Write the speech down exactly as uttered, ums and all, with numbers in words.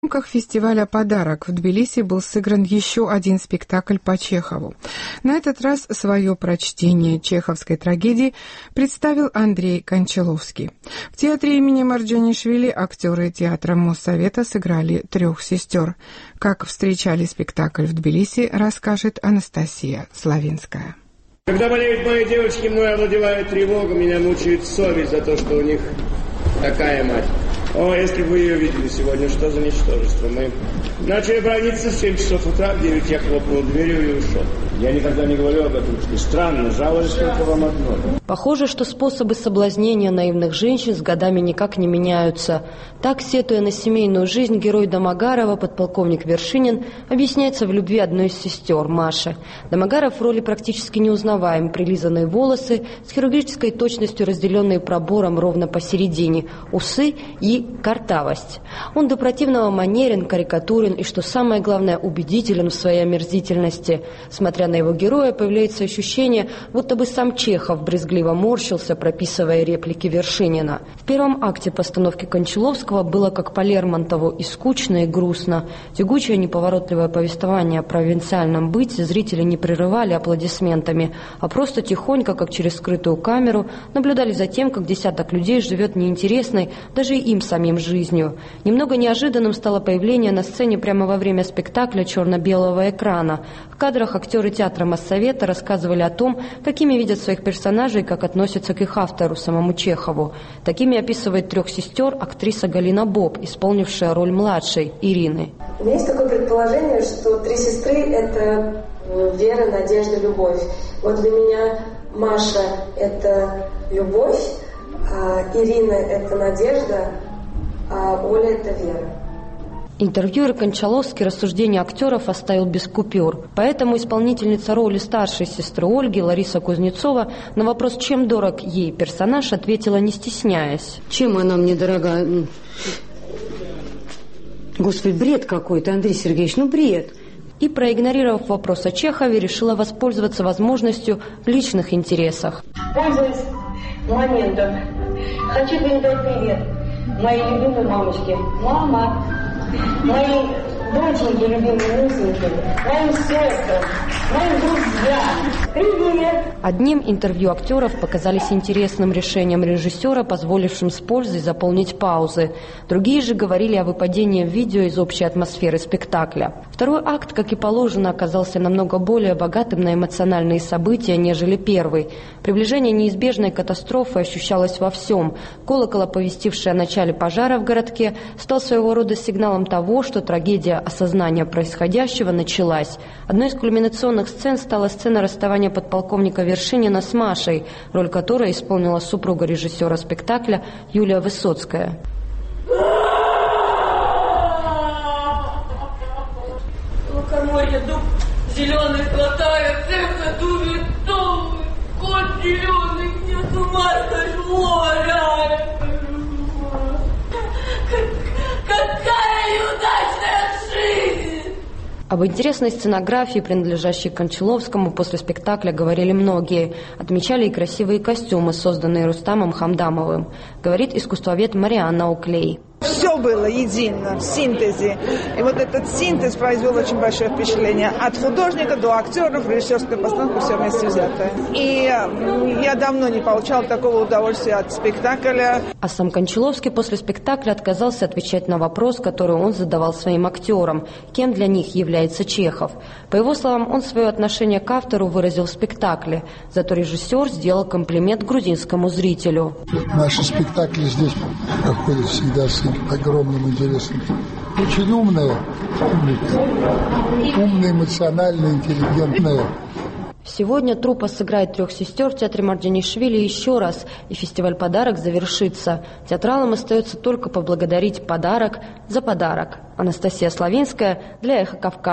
В рамках фестиваля «Подарок» в Тбилиси был сыгран еще один спектакль по Чехову. На этот раз свое прочтение чеховской трагедии представил Андрей Кончаловский. В театре имени Марджанишвили актеры театра Моссовета сыграли трех сестер. Как встречали спектакль в Тбилиси, расскажет Анастасия Славинская. Когда болеют мои девочки, мной овладевает тревога, меня мучает совесть за то, что у них такая мать. О, если бы вы ее видели сегодня, что за ничтожество. Мы начали брониться в семь часов утра, в девять я хлопнул дверью и ушел. Я никогда не говорю об этом. И странно, жалуюсь только вам одно. Похоже, что способы соблазнения наивных женщин с годами никак не меняются. Так, сетуя на семейную жизнь, герой Домогарова, подполковник Вершинин, объясняется в любви одной из сестер, Маши. Домогаров в роли практически неузнаваем, прилизанные волосы, с хирургической точностью разделенные пробором ровно посередине, усы и картавость. Он до противного манерен, карикатурен и, что самое главное, убедителен в своей омерзительности. Смотря на его героя, появляется ощущение, будто бы сам Чехов брезгливо морщился, прописывая реплики Вершинина. В первом акте постановки Кончаловского было, как по Лермонтову, и скучно, и грустно. Тягучее, неповоротливое повествование о провинциальном быте зрители не прерывали аплодисментами, а просто тихонько, как через скрытую камеру, наблюдали за тем, как десяток людей живет неинтересной, даже им самим жизнью. Немного неожиданным стало появление на сцене прямо во время спектакля черно-белого экрана. В кадрах актеры театра Моссовета рассказывали о том, какими видят своих персонажей, как относятся к их автору, самому Чехову. Такими описывает трех сестер актриса Галина Боб, исполнившая роль младшей Ирины. У меня есть такое предположение, что три сестры – это вера, надежда, любовь. Вот для меня Маша – это любовь, а Ирина – это надежда, а Оля – это вера. Интервьюер Кончаловский рассуждения актеров оставил без купюр. Поэтому исполнительница роли старшей сестры Ольги, Лариса Кузнецова, на вопрос, чем дорог ей персонаж, ответила, не стесняясь. Чем она мне дорога? Господи, бред какой-то, Андрей Сергеевич, ну бред. И, проигнорировав вопрос о Чехове, решила воспользоваться возможностью в личных интересах. Пользуясь моментом, хочу передать привет моей любимой мамочке. Мама, мои доченьки, любимые мусеньки, моим сестрам, моим друзьям. Привет! Одним интервью актеров показались интересным решением режиссера, позволившим с пользой заполнить паузы. Другие же говорили о выпадении видео из общей атмосферы спектакля. Второй акт, как и положено, оказался намного более богатым на эмоциональные события, нежели первый. Приближение неизбежной катастрофы ощущалось во всем. Колокол, оповестивший о начале пожара в городке, стал своего рода сигналом того, что трагедия осознания происходящего началась. Одной из кульминационных сцен стала сцена расставания подполковника Вершинина с Машей, роль которой исполнила супруга режиссера спектакля Юлия Высоцкая. Лукоморье, дуб зеленый хватает, сердце дует, дом, кот зеленый, мне с ума сошел, какая неудачная жизнь! Об интересной сценографии, принадлежащей Кончаловскому, после спектакля говорили многие. Отмечали и красивые костюмы, созданные Рустамом Хамдамовым, говорит искусствовед Марианна Оклей. Все было едино, в синтезе. И вот этот синтез произвел очень большое впечатление. От художника до актеров, режиссерская постановка, все вместе взятое. И я давно не получала такого удовольствия от спектакля. А сам Кончаловский после спектакля отказался отвечать на вопрос, который он задавал своим актерам, кем для них является Чехов. По его словам, он свое отношение к автору выразил в спектакле. Зато режиссер сделал комплимент грузинскому зрителю. Наши спектакли здесь проходят всегда с огромным интересом. Очень умная публика, умная, эмоциональная, интеллигентная. Сегодня труппа сыграет трех сестер в театре Марджанишвили еще раз, и фестиваль «Подарок» завершится. Театралам остается только поблагодарить «Подарок» за подарок. Анастасия Славинская для «Эхо Кавказа».